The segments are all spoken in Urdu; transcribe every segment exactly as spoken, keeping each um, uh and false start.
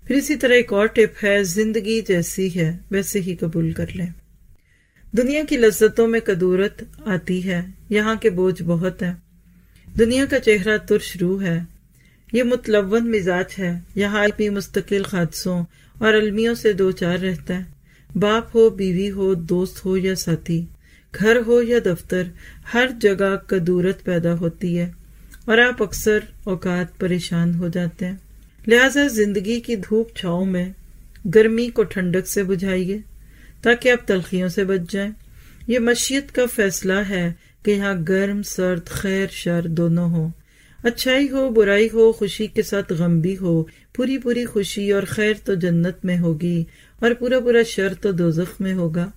پھر اسی طرح ایک اور ٹپ ہے، زندگی جیسی ہے ویسے ہی قبول کر لیں۔ دنیا کی لذتوں میں کدورت آتی ہے، یہاں کے بوجھ بہت ہے۔ دنیا کا چہرہ ترش روح ہے، یہ متلون مزاج ہے، یہاں آدمی مستقل حادثوں اور المیوں سے دو چار رہتا ہے۔ باپ ہو، بیوی ہو، دوست ہو یا ساتھی، گھر ہو یا دفتر، ہر جگہ کدورت پیدا ہوتی ہے اور آپ اکثر اوقات پریشان ہو جاتے ہیں۔ لہذا زندگی کی دھوپ چھاؤں میں گرمی کو ٹھنڈک سے بجھائیے تاکہ آپ تلخیوں سے بچ جائیں۔ یہ مشیت کا فیصلہ ہے کہ یہاں گرم سرد، خیر شر دونوں ہو، اچھائی ہو برائی ہو، خوشی کے ساتھ غم بھی ہو۔ پوری پوری خوشی اور خیر تو جنت میں ہوگی اور پورا پورا شر تو دوزخ میں ہوگا۔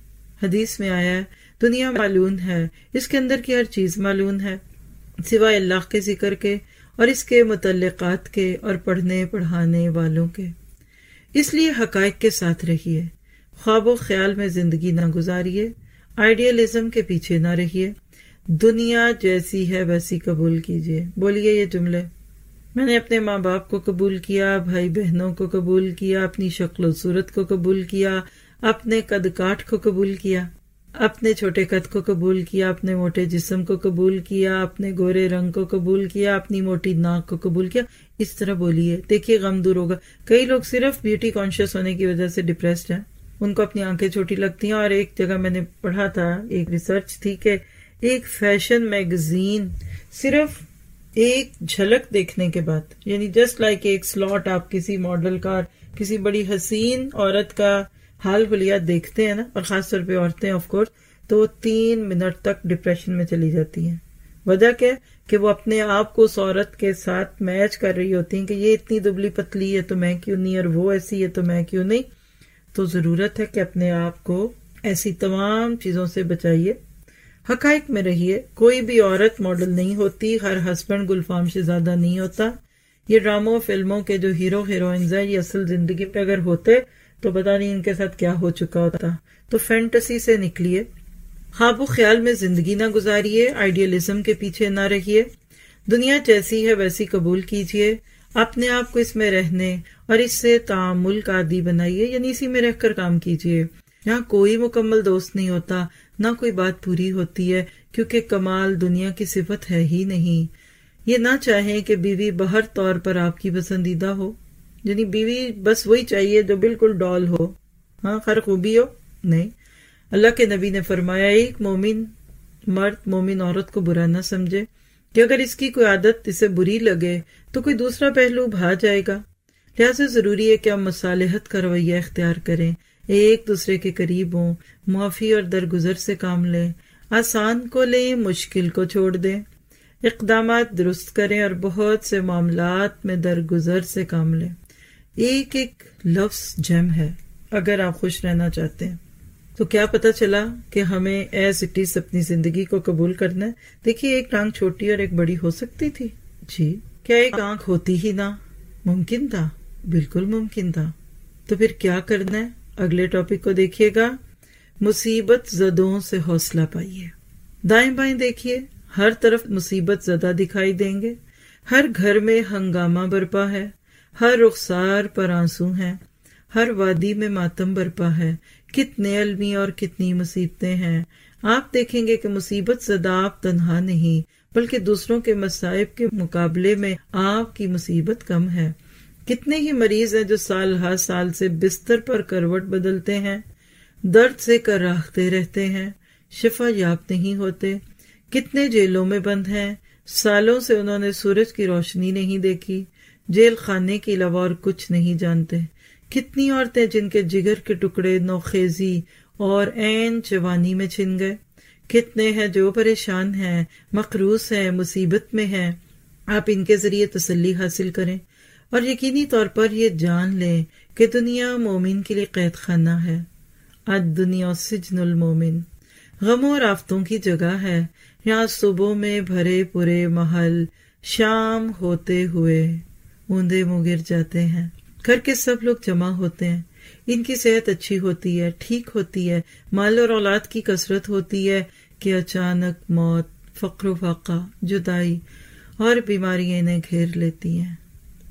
حدیث میں آیا ہے، دنیا معلوم ہے، اس کے اندر کی ہر چیز معلوم ہے سوائے اللہ کے ذکر کے اور اس کے متعلقات کے اور پڑھنے پڑھانے والوں کے۔ اس لیے حقائق کے ساتھ رہیے، خواب و خیال میں زندگی نہ گزاریے، آئیڈیالزم کے پیچھے نہ رہیے، دنیا جیسی ہے ویسی قبول کیجیے۔ بولیے یہ جملے، میں نے اپنے ماں باپ کو قبول کیا، بھائی بہنوں کو قبول کیا، اپنی شکل و صورت کو قبول کیا، اپنے قد کاٹ کو قبول کیا، اپنے چھوٹے قد کو قبول کیا، اپنے موٹے جسم کو قبول کیا، اپنے گورے رنگ کو قبول کیا، اپنی موٹی ناک کو قبول کیا۔ اس طرح بولیے، دیکھیے غم دور ہوگا۔ کئی لوگ صرف بیوٹی کانشیس ہونے کی وجہ سے ڈپریسڈ ہیں، ان کو اپنی آنکھیں چھوٹی لگتی ہیں۔ اور ایک جگہ میں نے پڑھا تھا، ایک ریسرچ تھی کہ ایک فیشن میگزین صرف ایک جھلک دیکھنے کے بعد، یعنی جسٹ لائک ایک سلاٹ آپ کسی ماڈل کا، کسی بڑی حسین عورت کا حال حلیات دیکھتے ہیں نا، اور خاص طور پہ عورتیں آف کورس، تو وہ تین منٹ تک ڈپریشن میں چلی جاتی ہیں۔ وجہ کیا کہ وہ اپنے آپ کو اس عورت کے ساتھ میچ کر رہی ہوتی ہیں کہ یہ اتنی دبلی پتلی ہے تو میں کیوں نہیں، اور وہ ایسی ہے تو میں کیوں نہیں۔ تو ضرورت ہے کہ اپنے آپ کو ایسی تمام چیزوں سے بچائیے، حقائق میں رہیے۔ کوئی بھی عورت ماڈل نہیں ہوتی، ہر ہسبینڈ گلفام شہزادہ نہیں ہوتا۔ یہ ڈراموں فلموں کے جو ہیرو ہیروئنز ہیں، یہ اصل زندگی پہ اگر ہوتے تو پتہ نہیں ان کے ساتھ کیا ہو چکا ہوتا۔ تو فینٹیسی سے نکلیے، خواب و خیال میں زندگی نہ گزاریے، آئیڈیالزم کے پیچھے نہ رہیے، دنیا جیسی ہے ویسی قبول کیجیے، اپنے آپ کو اس میں رہنے اور اس سے تعامل کا عادی بنائیے، یعنی اسی میں رہ کر کام کیجیے۔ یہاں کوئی مکمل دوست نہیں ہوتا، نہ کوئی بات پوری ہوتی ہے، کیونکہ کمال دنیا کی صفت ہے ہی نہیں۔ یہ نہ چاہیں کہ بیوی بہر طور پر آپ کی پسندیدہ ہو، یعنی بیوی بس وہی چاہیے جو بالکل ڈال ہو، ہاں ہر خوبی ہو، نہیں۔ اللہ کے نبی نے فرمایا، ایک مومن مرد مومن عورت کو برا نہ سمجھے کہ اگر اس کی کوئی عادت اسے بری لگے تو کوئی دوسرا پہلو بھا جائے گا۔ لہٰذا ضروری ہے کہ ہم مصالحت کا رویہ اختیار کریں، ایک دوسرے کے قریب ہوں، معافی اور درگزر سے کام لیں، آسان کو لیں، مشکل کو چھوڑ دیں، اقدامات درست کریں اور بہت سے معاملات میں درگزر سے کام لیں۔ ایک ایک لفظ جم ہے اگر آپ خوش رہنا چاہتے ہیں۔ تو کیا پتہ چلا کہ ہمیں ایز اٹ از اپنی زندگی کو قبول کرنا ہے۔ دیکھیے ایک ٹانگ چھوٹی اور ایک بڑی ہو سکتی تھی، جی کیا ایک آنکھ ہوتی ہی نہ؟ ممکن تھا، بالکل ممکن تھا۔ تو پھر کیا کرنا ہے؟ اگلے ٹاپک کو دیکھیے گا، مصیبت زدوں سے حوصلہ پائیے۔ دائیں بائیں دیکھیے، ہر طرف مصیبت زدہ دکھائی دیں گے، ہر گھر میں ہنگامہ برپا ہے، ہر رخسار پر آنسو ہیں، ہر وادی میں ماتم برپا ہے، کتنے المی اور کتنی مصیبتیں ہیں۔ آپ دیکھیں گے کہ مصیبت زدہ آپ تنہا نہیں، بلکہ دوسروں کے مصائب کے مقابلے میں آپ کی مصیبت کم ہے۔ کتنے ہی مریض ہیں جو سال ہر سال سے بستر پر کروٹ بدلتے ہیں، درد سے کراہتے رہتے ہیں، شفا یاب نہیں ہوتے۔ کتنے جیلوں میں بند ہیں، سالوں سے انہوں نے سورج کی روشنی نہیں دیکھی، جیل خانے کے علاوہ اور کچھ نہیں جانتے۔ کتنی عورتیں جن کے جگر کے ٹکڑے نوخیزی اور عین جوانی میں چھن گئے۔ کتنے ہیں جو پریشان ہیں، مقروض ہیں، مصیبت میں ہیں۔ آپ ان کے ذریعے تسلی حاصل کریں اور یقینی طور پر یہ جان لیں کہ دنیا مومن کے لیے قید خانہ ہے۔ الدنیا سجن المومن، غموں اور آفتوں کی جگہ ہے۔ یہاں صبح میں بھرے پورے محل شام ہوتے ہوئے اوندے منہ گر جاتے ہیں۔ گھر کے سب لوگ جمع ہوتے ہیں، ان کی صحت اچھی ہوتی ہے، ٹھیک ہوتی ہے، مال اور اولاد کی کثرت ہوتی ہے کہ اچانک موت، فقر و فاقہ، جدائی اور بیماریاں انہیں گھیر لیتی ہیں۔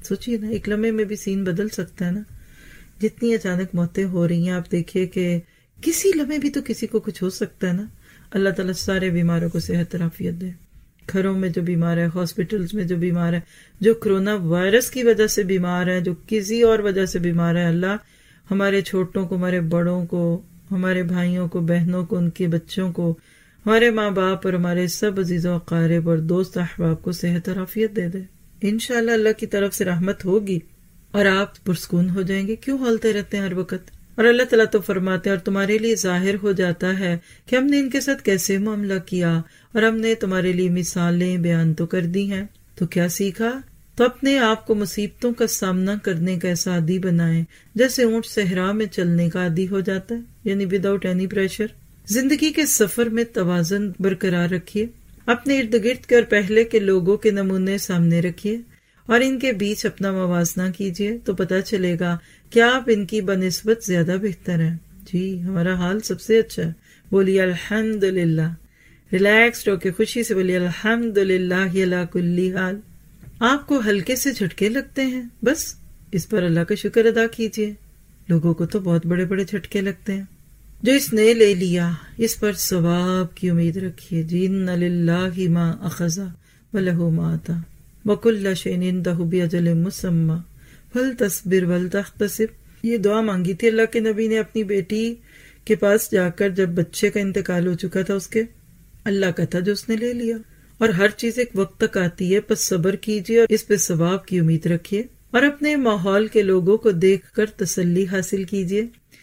سوچیے نا، ایک لمحے میں بھی سین بدل سکتا ہے نا. جتنی اچانک موتیں ہو رہی ہیں، آپ دیکھیے کہ کسی لمحے بھی تو کسی کو کچھ ہو سکتا ہے نا. اللہ تعالیٰ سارے بیماروں کو صحت عافیت دے. گھروں میں جو بیمار ہے، ہاسپٹلز میں جو بیمار ہے، جو کرونا وائرس کی وجہ سے بیمار ہے، جو کسی اور وجہ سے بیمار ہے، اللہ ہمارے چھوٹوں کو، ہمارے بڑوں کو، ہمارے بھائیوں کو، بہنوں کو، ان کے بچوں کو، ہمارے ماں باپ اور ہمارے سب عزیز و اقارب اور دوست احباب کو صحت اور عافیت دے دے. انشاءاللہ اللہ کی طرف سے رحمت ہوگی اور آپ پرسکون ہو جائیں گے. کیوں ہولتے رہتے ہیں ہر وقت؟ اور اللہ تعالیٰ تو فرماتے ہیں اور تمہارے لیے ظاہر ہو جاتا ہے کہ ہم نے ان کے ساتھ کیسے معاملہ کیا، اور ہم نے تمہارے لیے مثالیں بیان تو کر دی ہیں. تو کیا سیکھا؟ تو اپنے آپ کو مصیبتوں کا سامنا کرنے کا ایسا عادی بنائیں جیسے اونٹ صحرا میں چلنے کا عادی ہو جاتا ہے، یعنی وداؤٹ اینی پریشر. زندگی کے سفر میں توازن برقرار رکھیے. اپنے ارد گرد کے اور پہلے کے لوگوں کے نمونے سامنے رکھیے اور ان کے بیچ اپنا موازنہ کیجیے تو پتہ چلے گا کہ آپ ان کی بنسبت زیادہ بہتر ہیں. جی ہمارا حال سب سے اچھا ہے. بولیے الحمدللہ. ریلیکسڈ ہو کے خوشی سے بولیے الحمدللہ علی کل حال. آپ کو ہلکے سے جھٹکے لگتے ہیں، بس اس پر اللہ کا شکر ادا کیجیے. لوگوں کو تو بہت بڑے بڑے جھٹکے لگتے ہیں. جو اس نے لے لیا اس پر ثواب کی امید رکھیے. جی ان للہ ما اخذ ولہ ما آتا وکل شیء عندہ باجل مسمی فلتصبر ولتحتسب. یہ دعا مانگی تھی اللہ کے نبی نے اپنی بیٹی کے پاس جا کر جب بچے کا انتقال ہو چکا تھا اس کے. اللہ کا تھا جو اس نے لے لیا. اور ہر چیز ایک وقت تک آتی ہے، پس صبر کیجیے اور اس پہ ثواب کی امید رکھیے اور اپنے ماحول کے لوگوں کو دیکھ کر تسلی حاصل کیجیے.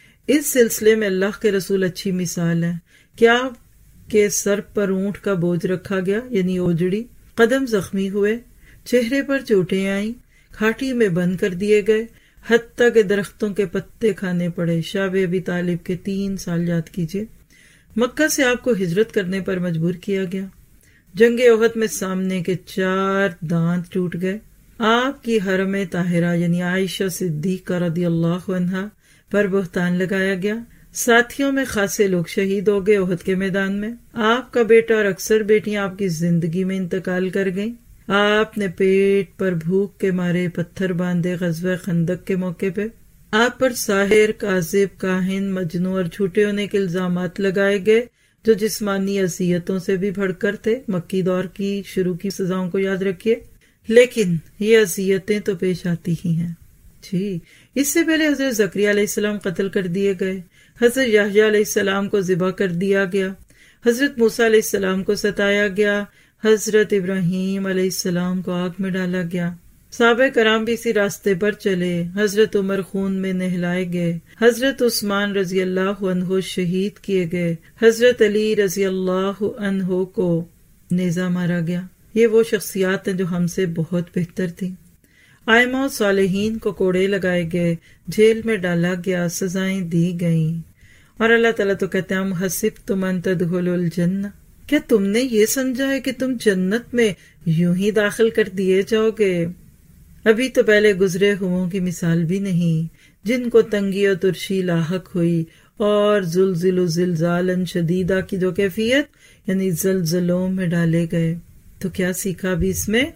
اس سلسلے میں اللہ کے رسول اچھی مثال ہے. کیا کے سر پر اونٹ کا بوجھ رکھا گیا، یعنی اوجڑی، قدم زخمی ہوئے، چہرے پر چوٹیں آئیں، کھاٹی میں بند کر دیے گئے، حتیٰ کہ درختوں کے پتے کھانے پڑے. شاہ ابی طالب کے تین سال یاد کیجیے. مکہ سے آپ کو ہجرت کرنے پر مجبور کیا گیا. جنگ احد میں سامنے کے چار دانت ٹوٹ گئے. آپ کی حرم طاہرہ یعنی عائشہ صدیقہ رضی اللہ عنہا پر بہتان لگایا گیا. ساتھیوں میں خاصے لوگ شہید ہو گئے احد کے میدان میں. آپ کا بیٹا اور اکثر بیٹیاں آپ کی زندگی میں انتقال کر گئیں. آپ نے پیٹ پر بھوک کے مارے پتھر باندھے غزوہ خندق کے موقع پہ. آپ پر ساحر، کاذب، کاہن، مجنون اور جھوٹے ہونے کے الزامات لگائے گئے جو جسمانی اذیتوں سے بھی بڑھ کر تھے. مکی دور کی شروع کی سزاؤں کو یاد رکھیے. لیکن یہ اذیتیں تو پیش آتی ہی ہیں. جی اس سے پہلے حضرت زکریا علیہ السلام قتل کر دیے گئے. حضرت یحییٰ علیہ السلام کو ذبح کر دیا گیا. حضرت موسیٰ علیہ السلام کو ستایا گیا. حضرت ابراہیم علیہ السلام کو آگ میں ڈالا گیا. صحابہ کرام بھی اسی راستے پر چلے. حضرت عمر خون میں نہلائے گئے. حضرت عثمان رضی اللہ عنہ شہید کیے گئے. حضرت علی رضی اللہ عنہ کو نیزہ مارا گیا. یہ وہ شخصیات ہیں جو ہم سے بہت بہتر تھیں. ائمہ و صالحین کو کوڑے لگائے گئے، جیل میں ڈالا گیا، سزائیں دی گئیں. اور اللہ تعالیٰ تو کہتے ہیں ہم حسبتم ان تدخلوا الجنہ، کیا تم نے یہ سمجھا ہے کہ تم جنت میں یوں ہی داخل کر دیے جاؤ گے؟ ابھی تو پہلے گزرے ہوئوں کی مثال بھی نہیں جن کو تنگی و ترشی لاحق ہوئی اور زلزل زلزالا شدیدہ کی جو کیفیت یعنی زلزلوں میں ڈالے گئے. تو کیا سیکھا بھی اس میں؟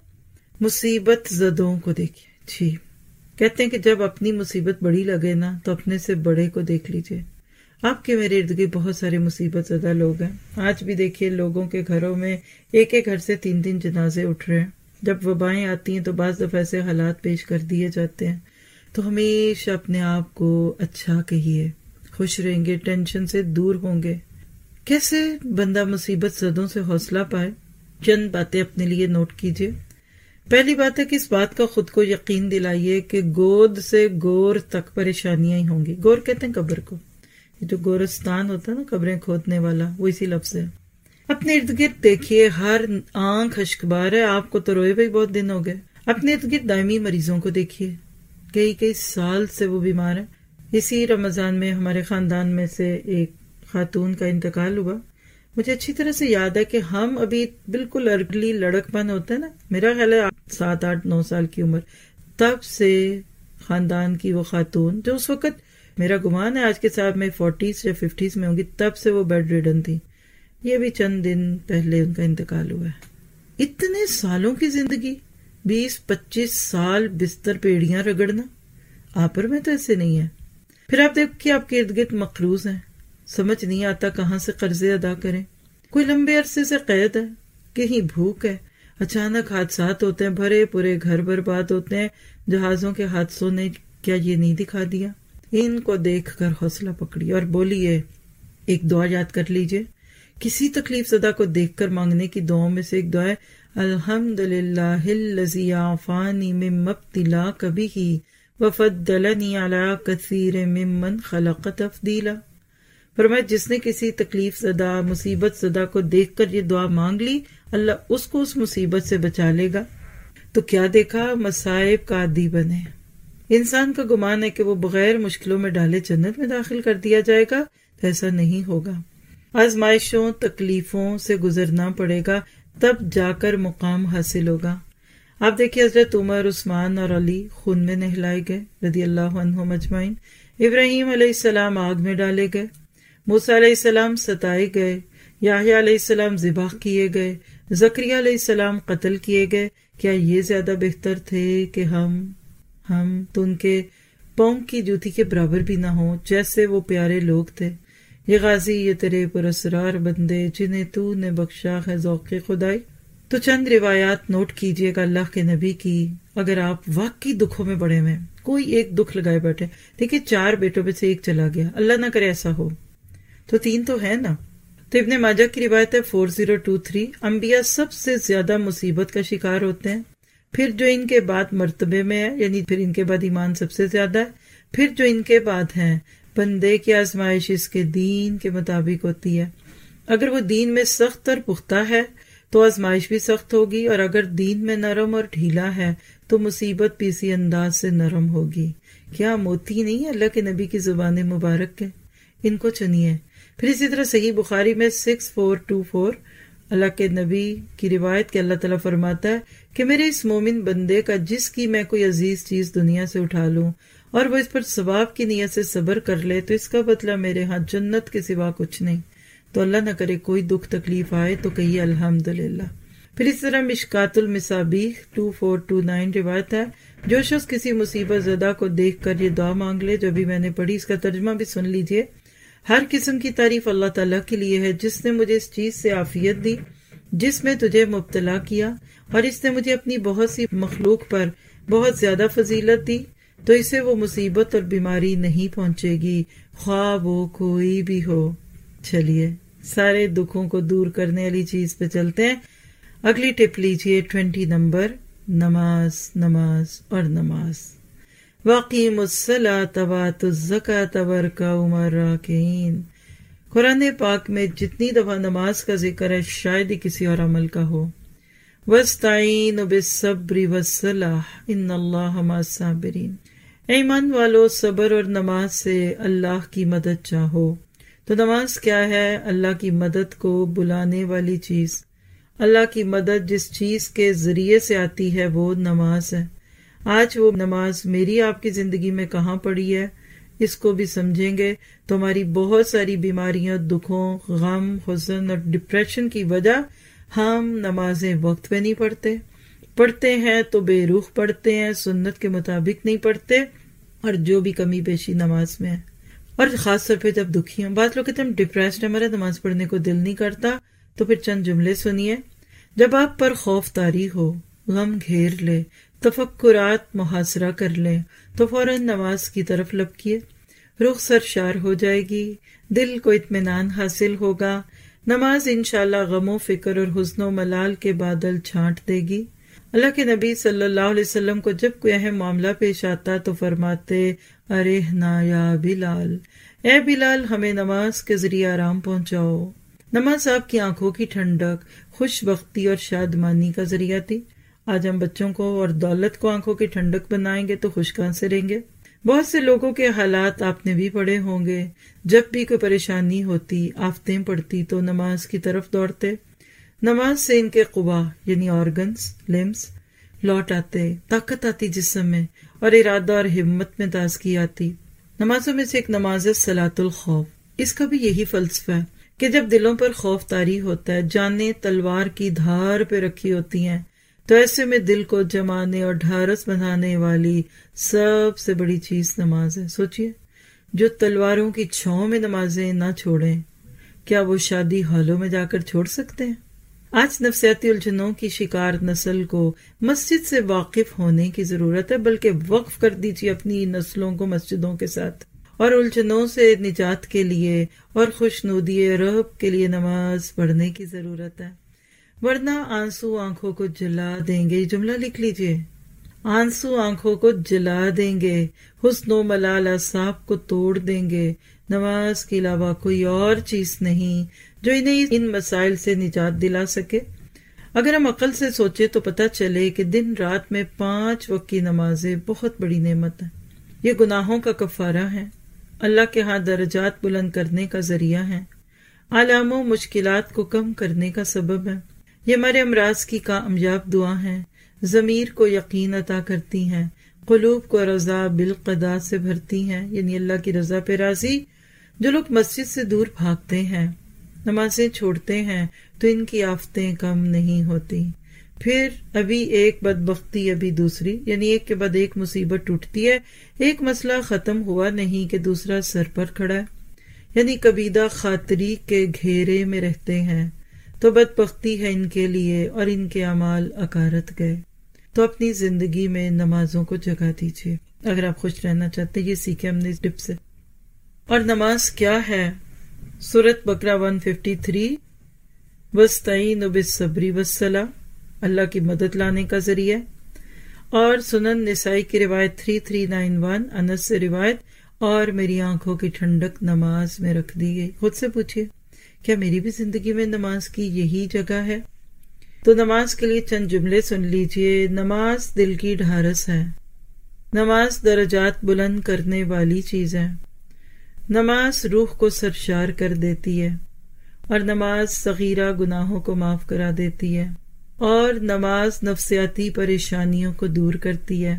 مصیبت زدوں کو دیکھیے. جی کہتے ہیں کہ جب اپنی مصیبت بڑی لگے نا تو اپنے سے بڑے کو دیکھ لیجئے. آپ کے میرے ارد گرد بہت سارے مصیبت زدہ لوگ ہیں. آج بھی دیکھیے لوگوں کے گھروں میں ایک ایک گھر سے تین تین جنازے اٹھ رہے ہیں. جب وبائیں آتی ہیں تو بعض دفعہ ایسے حالات پیش کر دیے جاتے ہیں. تو ہمیشہ اپنے آپ کو اچھا کہیے، خوش رہیں گے، ٹینشن سے دور ہوں گے. کیسے بندہ مصیبت زدوں سے حوصلہ پائے؟ چند باتیں اپنے لیے نوٹ کیجیے. پہلی بات ہے کہ اس بات کا خود کو یقین دلائیے کہ گود سے گور تک پریشانیاں ہی ہوں گی. گور کہتے ہیں قبر کو، یہ جو گورستان ہوتا ہے نا قبریں کھودنے والا، وہ اسی لفظ ہے. اپنے ارد گرد دیکھیے، ہر آنکھ اشکبار ہے. آپ کو تو روئے بھی بہت دن ہو گئے. اپنے ارد گرد دائمی مریضوں کو دیکھیے، کئی کئی سال سے وہ بیمار ہیں. اسی رمضان میں ہمارے خاندان میں سے ایک خاتون کا انتقال ہوا. مجھے اچھی طرح سے یاد ہے کہ ہم ابھی بالکل ارلی لڑک پن ہوتا ہے نا، میرا خیال ہے سات آٹھ نو سال کی عمر، تب سے خاندان کی وہ خاتون جو اس وقت میرا گمان ہے آج کے ساتھ میں فورٹیز یا ففٹیز میں ہوں گی، تب سے وہ بیڈ ریڈن تھی. یہ بھی چند دن پہلے ان کا انتقال ہوا ہے. اتنے سالوں کی زندگی بیس پچیس سال بستر پیڑیاں رگڑنا، آپ پر میں تو ایسے نہیں ہے۔ پھر آپ دیکھیں آپ کے ارد گرد مقروض ہیں، سمجھ نہیں آتا کہاں سے قرضے ادا کریں، کوئی لمبے عرصے سے قید ہے، کہیں بھوک ہے، اچانک حادثات ہوتے ہیں، بھرے پورے گھر برباد ہوتے ہیں، جہازوں کے حادثوں نے کیا یہ نہیں دکھا دیا؟ ان کو دیکھ کر حوصلہ پکڑیے اور بولیے، ایک دعا یاد کر لیجئے، کسی تکلیف زدہ کو دیکھ کر مانگنے کی دعاؤں میں سے ایک دعا ہے، الحمدللہ الذی عافانی مما ابتلاک بہ وفضلنی علی کثیر ممن خلق تفضیلا۔ فرمایا جس نے کسی تکلیف زدہ مصیبت زدہ کو دیکھ کر یہ دعا مانگ لی، اللہ اس کو اس مصیبت سے بچا لے گا۔ تو کیا دیکھا، مصائب کا عادی بنے۔ انسان کا گمان ہے کہ وہ بغیر مشکلوں میں ڈالے جنت میں داخل کر دیا جائے گا، تو ایسا نہیں ہوگا۔ آزمائشوں تکلیفوں سے گزرنا پڑے گا، تب جا کر مقام حاصل ہوگا۔ آپ دیکھیے حضرت عمر، عثمان اور علی خون میں نہلائے گئے رضی اللہ عنہم اجمعین، ابراہیم علیہ السلام آگ میں ڈالے گئے، موسیٰ علیہ السلام ستائے گئے، یحییٰ علیہ السلام ذبح کیے گئے، زکریا علیہ السلام قتل کیے گئے۔ کیا یہ زیادہ بہتر تھے کہ ہم ہم تو ان کے پاؤں کی جوتی کے برابر بھی نہ ہوں، جیسے وہ پیارے لوگ تھے؟ یہ غازی، یہ تیرے پراسرار بندے جنہیں تو نے بخشا ہے ذوق خدائی۔ تو چند روایات نوٹ کیجئے گا اللہ کے نبی کی، اگر آپ واقعی دکھوں میں پڑے ہوئے، کوئی ایک دکھ لگائے بیٹھے، دیکھیے چار بیٹوں میں سے ایک چلا گیا، اللہ نہ کرے ایسا ہو، تو تین تو ہے نا۔ تو ابن ماجہ کی روایت ہے فور زیرو ٹو تھری، انبیاء سب سے زیادہ مصیبت کا شکار ہوتے ہیں، پھر جو ان کے بعد مرتبے میں ہے، یعنی پھر ان کے بعد ایمان سب سے زیادہ ہے، پھر جو ان کے بعد ہیں، بندے کی آزمائش اس کے دین کے مطابق ہوتی ہے۔ اگر وہ دین میں سخت اور پختہ ہے تو آزمائش بھی سخت ہوگی، اور اگر دین میں نرم اور ڈھیلا ہے تو مصیبت بھی اسی انداز سے نرم ہوگی۔ کیا موتی نہیں ہے اللہ کے نبی کی زبان مبارک کے؟ ان کو چنیے۔ پھر اسی طرح صحیح بخاری میں سکس فور ٹو فور اللہ کے نبی کی روایت کہ اللہ تعالیٰ فرماتا ہے کہ میرے اس مومن بندے کا جس کی میں کوئی عزیز چیز دنیا سے اٹھا لوں اور وہ اس پر ثواب کی نیت سے صبر کر لے تو اس کا بدلہ میرے ہاں جنت کے سوا کچھ نہیں۔ تو اللہ نہ کرے کوئی دکھ تکلیف آئے تو کہیے الحمدللہ۔ پھر اس طرح مشکات المصابیح ٹو فور ٹو نائن روایت ہے، جو شخص کسی مصیبت زدہ کو دیکھ کر یہ دعا مانگ لے جو بھی میں نے پڑھی، اس کا ترجمہ بھی سن لیجئے۔ ہر قسم کی تعریف اللہ تعالیٰ کے لیے ہے جس نے مجھے اس چیز سے عافیت دی جس میں تجھے مبتلا کیا، اور اس نے مجھے اپنی بہت سی مخلوق پر بہت زیادہ فضیلت دی، تو اسے وہ مصیبت اور بیماری نہیں پہنچے گی خواہ وہ کوئی بھی ہو۔ چلیے سارے دکھوں کو دور کرنے والی چیز پہ چلتے ہیں۔ اگلی ٹپ لیجئے ٹوینٹی نمبر، نماز نماز اور نماز۔ وَأَقِیمُوا الصَّلَاةَ وَآتُوا الزَّکَاةَ وَارْکَعُوا مَعَ الرَّاکِعِینَ۔ قرآن پاک میں جتنی دفعہ نماز کا ذکر ہے شاید ہی کسی اور عمل کا ہو۔ وَاسْتَعِینُوا بِالصَّبْرِ وَالصَّلَاةِ إِنَّ اللَّهَ مَعَ الصَّابِرِینَ۔ اے ایمان والو، صبر اور نماز سے اللہ کی مدد چاہو۔ تو نماز کیا ہے؟ اللہ کی مدد کو بلانے والی چیز۔ اللہ کی مدد جس چیز کے ذریعے سے آتی ہے وہ نماز ہے۔ آج وہ نماز میری آپ کی زندگی میں کہاں پڑی ہے، اس کو بھی سمجھیں گے تو ہماری بہت ساری بیماریاں، دکھوں، غم، حزن اور ڈپریشن کی وجہ ہم نمازیں وقت پہ نہیں پڑھتے، پڑھتے ہیں تو بے روح پڑھتے ہیں، سنت کے مطابق نہیں پڑھتے، اور جو بھی کمی بیشی نماز میں ہے۔ اور خاص طور پہ جب دکھی ہیں، بعض لوگ کہتے ہیں ہم ڈپریسڈ ہیں، ہمارا نماز پڑھنے کو دل نہیں کرتا، تو پھر چند جملے سنیے۔ جب آپ پر خوف طاری ہو، غم گھیر لے، تفکرات محاصرہ کر لیں، تو فوراً نماز کی طرف لپکیے، رخ سرشار ہو جائے گی، دل کو اطمینان حاصل ہوگا۔ نماز انشاءاللہ غم و فکر اور حزن و ملال کے بادل چھانٹ دے گی۔ اللہ کے نبی صلی اللہ علیہ وسلم کو جب کوئی اہم معاملہ پیش آتا تو فرماتے، ارحنا یا بلال، اے بلال ہمیں نماز کے ذریعے آرام پہنچاؤ۔ نماز آپ کی آنکھوں کی ٹھنڈک، خوش بختی اور شادمانی کا ذریعہ تھی۔ آج ہم بچوں کو اور دولت کو آنکھوں کی ٹھنڈک بنائیں گے تو خوش کہاں سے رہیں گے؟ بہت سے لوگوں کے حالات آپ نے بھی پڑھے ہوں گے، جب بھی کوئی پریشانی ہوتی، آفتیں پڑتی تو نماز کی طرف دوڑتے۔ نماز سے ان کے قوا یعنی آرگنز، لمز لوٹ آتے، طاقت آتی جسم میں، اور ارادہ اور ہمت میں تازگی آتی۔ نمازوں میں سے ایک نماز ہے صلاۃ الخوف۔ اس کا بھی یہی فلسفہ ہے کہ جب دلوں پر خوف طاری ہوتا ہے، جانیں تلوار کی دھار پہ رکھی ہوتی ہیں، تو ایسے میں دل کو جمانے اور ڈھارس بنانے والی سب سے بڑی چیز نماز ہے۔ سوچئے، جو تلواروں کی چھاؤں میں نمازیں نہ چھوڑیں، کیا وہ شادی ہالوں میں جا کر چھوڑ سکتے ہیں؟ آج نفسیاتی الجھنوں کی شکار نسل کو مسجد سے واقف ہونے کی ضرورت ہے، بلکہ وقف کر دیجیے اپنی نسلوں کو مسجدوں کے ساتھ، اور الجھنوں سے نجات کے لیے اور خوشنودی رب کے لیے نماز پڑھنے کی ضرورت ہے، ورنہ آنسو آنکھوں کو جلا دیں گے۔ یہ جملہ لکھ لیجیے، آنسو آنکھوں کو جلا دیں گے، حسن و ملال اعصاب کو توڑ دیں گے۔ نماز کے علاوہ کوئی اور چیز نہیں جو انہیں ان مسائل سے نجات دلا سکے۔ اگر ہم عقل سے سوچے تو پتہ چلے کہ دن رات میں پانچ وقت کی نمازیں بہت بڑی نعمت ہیں۔ یہ گناہوں کا کفارہ ہے، اللہ کے ہاں درجات بلند کرنے کا ذریعہ ہے، آلام و مشکلات کو کم کرنے کا سبب ہے، یہ ہمارے امراض کی کامیاب دعا ہیں، ضمیر کو یقین عطا کرتی ہیں، قلوب کو رضا بالقضاء سے بھرتی ہیں، یعنی اللہ کی رضا پہ راضی۔ جو لوگ مسجد سے دور بھاگتے ہیں، نمازیں چھوڑتے ہیں، تو ان کی آفتیں کم نہیں ہوتی۔ پھر ابھی ایک بدبختی ابھی دوسری، یعنی ایک کے بعد ایک مصیبت ٹوٹتی ہے، ایک مسئلہ ختم ہوا نہیں کہ دوسرا سر پر کھڑا ہے، یعنی کبیدہ خاطری کے گھیرے میں رہتے ہیں، تو بدبختی ہے ان کے لیے اور ان کے اعمال اکارت گئے۔ تو اپنی زندگی میں نمازوں کو جگہ دیجیے اگر آپ خوش رہنا چاہتے ہیں۔ یہ سیکھیں ہم نے اس ٹپ سے۔ اور نماز کیا ہے؟ سورۃ بقرہ ایک سو ترپن، وَاسْتَعِينُوا بِالصَّبْرِ وَالصَّلَاةِ، اللہ کی مدد لانے کا ذریعہ، اور سنن نسائی کی روایت تین تین نو ایک، انس سے روایت، اور میری آنکھوں کی ٹھنڈک نماز میں رکھ دی گئی۔ خود سے پوچھئے، کیا میری بھی زندگی میں نماز کی یہی جگہ ہے؟ تو نماز کے لیے چند جملے سن لیجئے۔ نماز دل کی ڈھارس ہے، نماز درجات بلند کرنے والی چیز ہے، نماز روح کو سرشار کر دیتی ہے، اور نماز صغیرہ گناہوں کو معاف کرا دیتی ہے، اور نماز نفسیاتی پریشانیوں کو دور کرتی ہے۔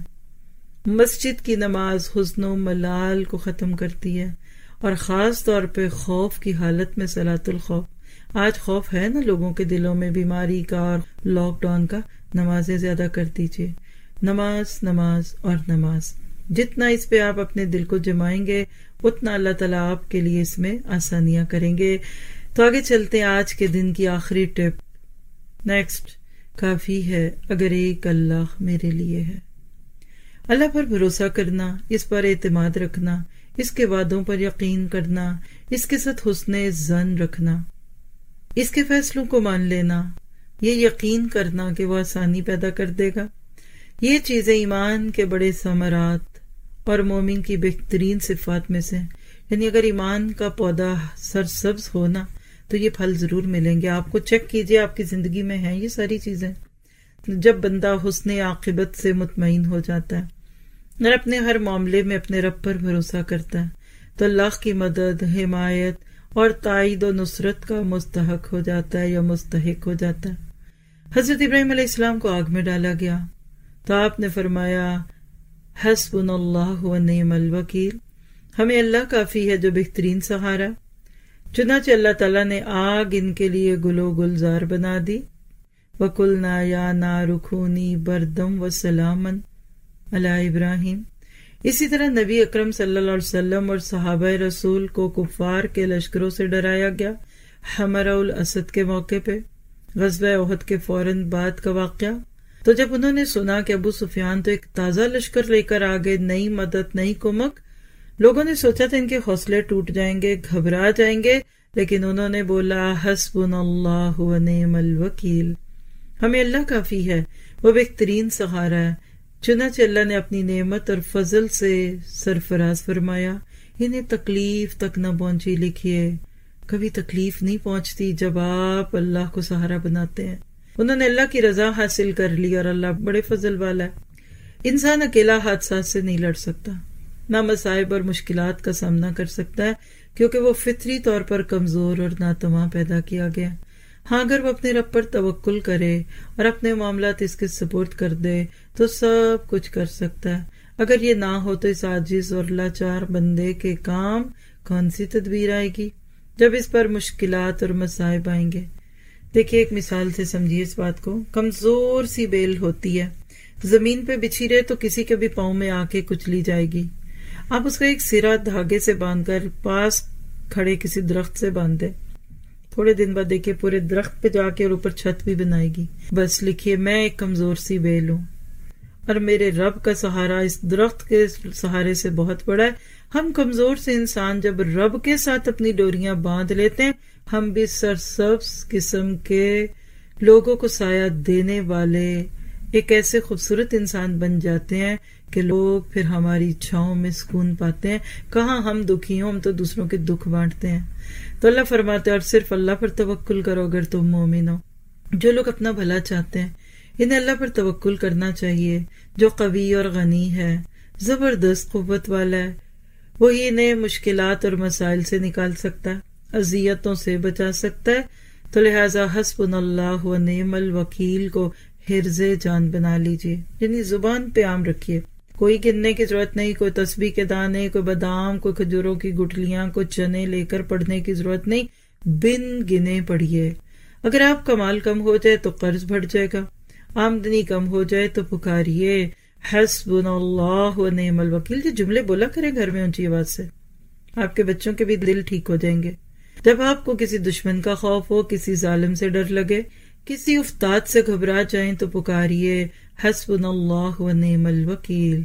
مسجد کی نماز حزن و ملال کو ختم کرتی ہے، اور خاص طور پہ خوف کی حالت میں صلاۃ الخوف۔ آج خوف ہے نا لوگوں کے دلوں میں، بیماری کا اور لاک ڈاؤن کا، نمازیں زیادہ کر دیجیے۔ نماز نماز اور نماز، جتنا اس پہ آپ اپنے دل کو جمائیں گے اتنا اللہ تعالیٰ آپ کے لیے اس میں آسانیاں کریں گے۔ تو آگے چلتے ہیں آج کے دن کی آخری ٹپ۔ نیکسٹ، کافی ہے اگر ایک اللہ میرے لیے ہے۔ اللہ پر بھروسہ کرنا، اس پر اعتماد رکھنا، اس کے وعدوں پر یقین کرنا، اس کے ساتھ حسن ظن رکھنا، اس کے فیصلوں کو مان لینا، یہ یقین کرنا کہ وہ آسانی پیدا کر دے گا، یہ چیزیں ایمان کے بڑے ثمرات اور مومن کی بہترین صفات میں سے، یعنی اگر ایمان کا پودا سرسبز ہونا تو یہ پھل ضرور ملیں گے۔ آپ کو چیک کیجئے آپ کی زندگی میں ہیں یہ ساری چیزیں۔ جب بندہ حسن عاقبت سے مطمئن ہو جاتا ہے اور اپنے ہر معاملے میں اپنے رب پر بھروسہ کرتا ہے تو اللہ کی مدد، حمایت اور تائید و نصرت کا مستحق ہو جاتا ہے یا مستحق ہو جاتا ہے۔ حضرت ابراہیم علیہ السلام کو آگ میں ڈالا گیا تو آپ نے فرمایا حسبنا اللہ و نعم الوکیل، ہمیں اللہ کافی ہے جو بہترین سہارا۔ چنانچہ اللہ تعالیٰ نے آگ ان کے لیے گلو گلزار بنا دی۔ وَقُلْنَا يَا نَارُ كُونِي بَرْدًا وَسَلَامًا عَلَىٰ ابراہیم۔ اسی طرح نبی اکرم صلی اللہ علیہ وسلم اور صحابہ رسول کو کفار کے لشکروں سے ڈرایا گیا۔ حمراء الاسد کے موقع پہ، غزوہ احد کے فوراً بعد کا واقعہ۔ تو جب انہوں نے سنا کہ ابو سفیان تو ایک تازہ لشکر لے کر آگے، نئی مدد، نئی کمک، لوگوں نے سوچا تھا ان کے حوصلے ٹوٹ جائیں گے، گھبرا جائیں گے، لیکن انہوں نے بولا حسبنا اللہ و نعم الوکیل، ہمیں اللہ کافی ہے، وہ بہترین سہارا ہے۔ چنانچہ اللہ نے اپنی نعمت اور فضل سے سرفراز فرمایا، انہیں تکلیف تک نہ پہنچی۔ لکھیے، کبھی تکلیف نہیں پہنچتی جب آپ اللہ کو سہارا بناتے ہیں۔ انہوں نے اللہ کی رضا حاصل کر لی اور اللہ بڑے فضل والا ہے۔ انسان اکیلا حادثات سے نہیں لڑ سکتا، نہ مصائب اور مشکلات کا سامنا کر سکتا ہے، کیونکہ وہ فطری طور پر کمزور اور ناتواں پیدا کیا گیا۔ ہاں اگر وہ اپنے رب پر توکل کرے اور اپنے معاملات اس کے سپورٹ کر دے تو سب کچھ کر سکتا ہے۔ اگر یہ نہ ہو تو اس عاجز اور لاچار بندے کے کام کون سی تدبیر آئے گی جب اس پر مشکلات اور مصائب آئیں گے۔ دیکھیے ایک مثال سے سمجھیے اس بات کو. کمزور سی بیل ہوتی ہے, زمین پہ بچھی رہے تو کسی کے بھی پاؤں میں آ کے کچلی جائے گی. آپ اس کا ایک سرا دھاگے سے باندھ کر پاس کھڑے کسی درخت سے باندھ دیں, تھوڑے دن بعد دیکھیے پورے درخت پہ جا کے اور اوپر چھت بھی بنائے گی. بس لکھیے میں ایک کمزور سی بیل ہوں اور میرے رب کا سہارا اس درخت کے سہارے سے بہت بڑا ہے. ہم کمزور سے انسان جب رب کے ساتھ اپنی ڈوریاں باندھ لیتے ہیں, ہم بھی سرسبز قسم کے لوگوں کو سایہ دینے والے ایک ایسے خوبصورت انسان بن جاتے ہیں کہ لوگ پھر ہماری چھاؤں میں سکون پاتے ہیں. کہاں ہم دکھی ہوں, ہم تو دوسروں کے دکھ بانٹتے ہیں. تو اللہ فرماتے ہیں اور صرف اللہ پر توکل کرو اگر تم مومن ہو. جو لوگ اپنا بھلا چاہتے ہیں انہیں اللہ پر توکل کرنا چاہیے, جو قوی اور غنی ہے, زبردست قوت والا ہے. وہی انہیں مشکلات اور مسائل سے نکال سکتا ہے, اذیتوں سے بچا سکتا ہے. تو لہٰذا حسبنا اللہ و نعم الوکیل کو حرز جان بنا لیجیے, یعنی زبان پہ عام رکھیے. کوئی گننے کی ضرورت نہیں, کوئی تسبیح کے دانے, کوئی بادام, کوئی کھجوروں کی گٹلیاں, کوئی چنے لے کر پڑھنے کی ضرورت نہیں, بن گنے پڑھیے. اگر آپ کا مال کم ہو جائے تو قرض بڑھ جائے گا, آمدنی کم ہو جائے تو پکاریے حسبنا اللہ و نعم الوکیل. یہ جملے بولا کریں گھر میں اونچی آواز سے, آپ کے بچوں کے بھی دل ٹھیک ہو جائیں گے. جب آپ کو کسی دشمن کا خوف ہو, کسی ظالم سے ڈر لگے, کسی افتاد سے گھبرا جائیں تو پکاریے حسبنا اللہ و نعم الوکیل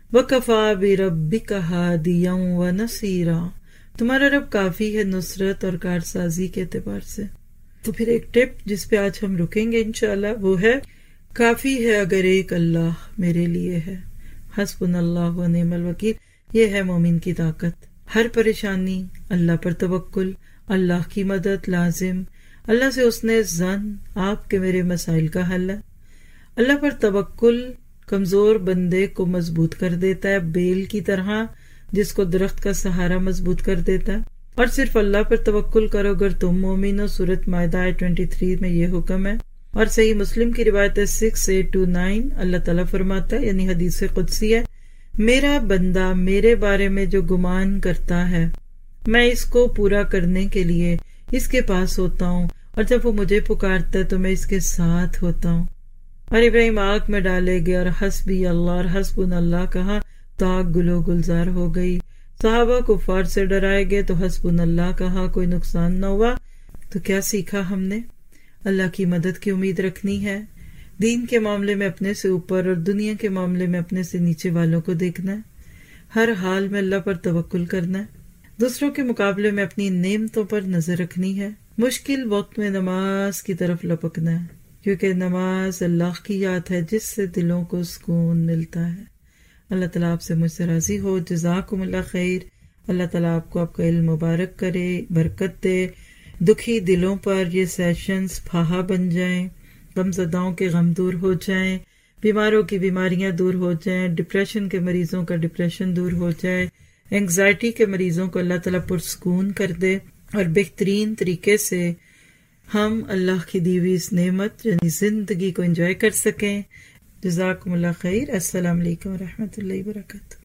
وکفی بربک ہادیا و نصیرا. تمہارا رب کافی ہے نصرت اور کارسازی کے اعتبار سے. تو پھر ایک ٹپ جس پہ آج ہم رکیں گے انشاءاللہ وہ ہے کافی ہے اگر ایک اللہ میرے لیے ہے. حسبنا اللہ و نعم الوکیل, یہ ہے مومن کی طاقت. ہر پریشانی اللہ پر توکل, اللہ کی مدد لازم, اللہ سے اس نے زن آپ کے میرے مسائل کا حل ہے. اللہ پر توکل کمزور بندے کو مضبوط کر دیتا ہے, بیل کی طرح جس کو درخت کا سہارا مضبوط کر دیتا ہے. اور صرف اللہ پر توکل کرو اگر تم مومن ہو. سورۃ مائدہ تیئیس میں یہ حکم ہے. اور صحیح مسلم کی روایت ہے سکس ایٹ ٹو نائن, اللہ تعالیٰ فرماتا ہے, یعنی حدیث قدسی ہے, میرا بندہ میرے بارے میں جو گمان کرتا ہے میں اس کو پورا کرنے کے لیے اس کے پاس ہوتا ہوں, اور جب وہ مجھے پکارتا ہے تو میں اس کے ساتھ ہوتا ہوں. اور ابراہیم آگ میں ڈالے گئے اور حسبی اللہ اور حسبنا اللہ کہا تو آگ گلو گلزار ہو گئی. صحابہ کفار سے ڈرائے گئے تو حسبنا اللہ کہا, کوئی نقصان نہ ہوا. تو کیا سیکھا ہم نے؟ اللہ کی مدد کی امید رکھنی ہے, دین کے معاملے میں اپنے سے اوپر اور دنیا کے معاملے میں اپنے سے نیچے والوں کو دیکھنا ہے, ہر حال میں اللہ پر توکل کرنا ہے, دوسروں کے مقابلے میں اپنی نعمتوں پر نظر رکھنی ہے, مشکل وقت میں نماز کی طرف لپکنا ہے, کیونکہ نماز اللہ کی یاد ہے جس سے دلوں کو سکون ملتا ہے. اللہ تعالیٰ آپ سے مجھ سے راضی ہو. جزاکم اللہ خیر. اللہ تعالیٰ آپ کو آپ کا علم مبارک کرے, برکت دے, دکھی دلوں پر یہ سیشنز پھاہا بن جائیں, غم زداؤں کے غم دور ہو جائیں, بیماروں کی بیماریاں دور ہو جائیں, ڈپریشن کے مریضوں کا ڈپریشن دور ہو جائے, انگزائٹی کے مریضوں کو اللہ تعالیٰ پرسکون کر دے, اور بہترین طریقے سے ہم اللہ کی دی ہوئی اس نعمت یعنی زندگی کو انجوائے کر سکیں. جزاکم اللہ خیر. السلام علیکم و رحمۃ اللہ وبرکاتہ.